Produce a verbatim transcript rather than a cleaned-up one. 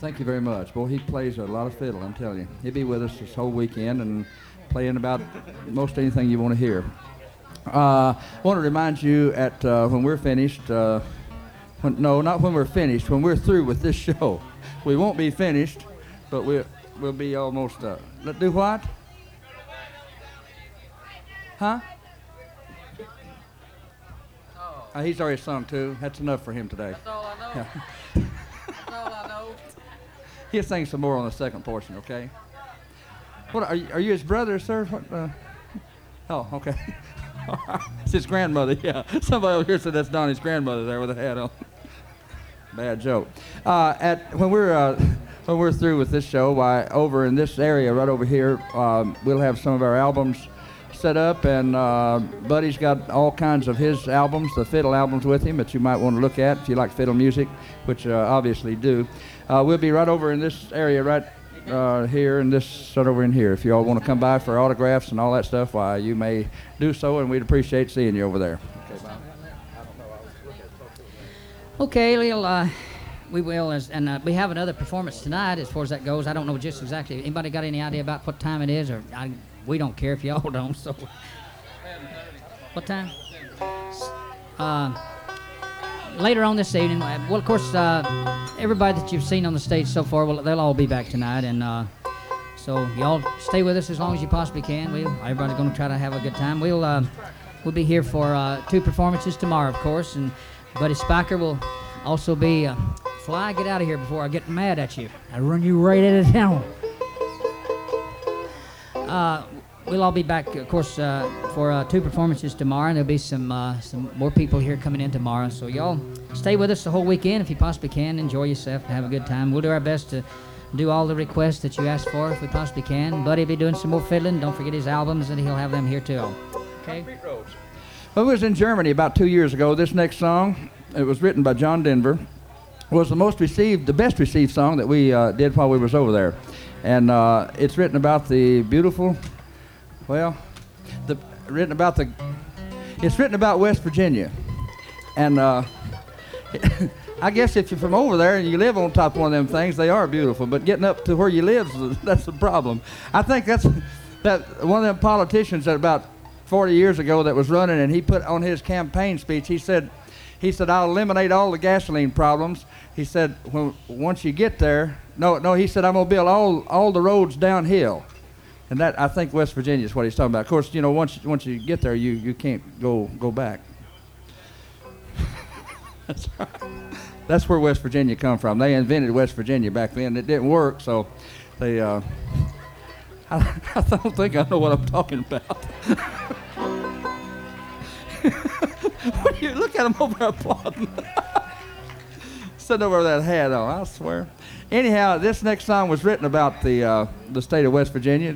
Thank you very much. Boy, he plays a lot of fiddle, I'm telling you. He'll be with us this whole weekend and playing about most anything you want to hear. Uh, I want to remind you at uh, when we're finished, uh, when, no, not when we're finished, when we're through with this show. We won't be finished, but we'll, we'll be almost, uh, let's do what? Huh? Uh, he's already sung too. That's enough for him today. That's all I know. Yeah. That's all I know. He'll sing some more on the second portion, okay? What are you, are you his brother, sir? What, uh, oh, okay. It's his grandmother, yeah. Somebody over here said that's Donnie's grandmother there with a hat on. Bad joke. Uh, at when we're uh, when we're through with this show, why over in this area right over here, um, we'll have some of our albums set up, and uh, Buddy's got all kinds of his albums, the fiddle albums with him that you might want to look at if you like fiddle music, which uh, obviously do. Uh, we'll be right over in this area right uh, here and this right over in here. If you all want to come by for autographs and all that stuff, why you may do so, and we'd appreciate seeing you over there. Okay, Bob. Okay, Lil, uh, we will, as, and uh, we have another performance tonight as far as that goes. I don't know just exactly. Anybody got any idea about what time it is? Or I, we don't care if y'all don't, so. What time? Uh, later on this evening, uh, well, of course, uh, everybody that you've seen on the stage so far, well, they'll all be back tonight, and uh, so y'all stay with us as long as you possibly can. We, everybody's going to try to have a good time. We'll, uh, we'll be here for uh, two performances tomorrow, of course, and Buddy Spiker will also be, uh, Fly, get out of here before I get mad at you. I run you right out of town. Uh, we'll all be back, of course, uh, for uh, two performances tomorrow, and there'll be some uh, some more people here coming in tomorrow. So y'all stay with us the whole weekend if you possibly can. Enjoy yourself and have a good time. We'll do our best to do all the requests that you ask for if we possibly can. Buddy will be doing some more fiddling. Don't forget his albums, and he'll have them here too. Okay? Well, it was in Germany about two years ago. This next song, it was written by John Denver, was the most received, the best received song that we uh, did while we was over there. And uh, it's written about the beautiful, well, the written about the, it's written about West Virginia. And uh, I guess if you're from over there and you live on top of one of them things, they are beautiful. But getting up to where you live, that's the problem. I think that's that one of them politicians that about forty years ago that was running, and he put on his campaign speech, he said, he said, I'll eliminate all the gasoline problems. He said, when, once you get there, no, no, he said, I'm going to build all, all the roads downhill. And that, I think West Virginia is what he's talking about. Of course, you know, once, once you get there, you, you can't go, go back. That's right. That's where West Virginia come from. They invented West Virginia back then. It didn't work, so they, uh, I, I don't think I know what I'm talking about. What do you look at him over there applauding? Sitting over that hat on, I swear. Anyhow, this next song was written about the uh, the state of West Virginia.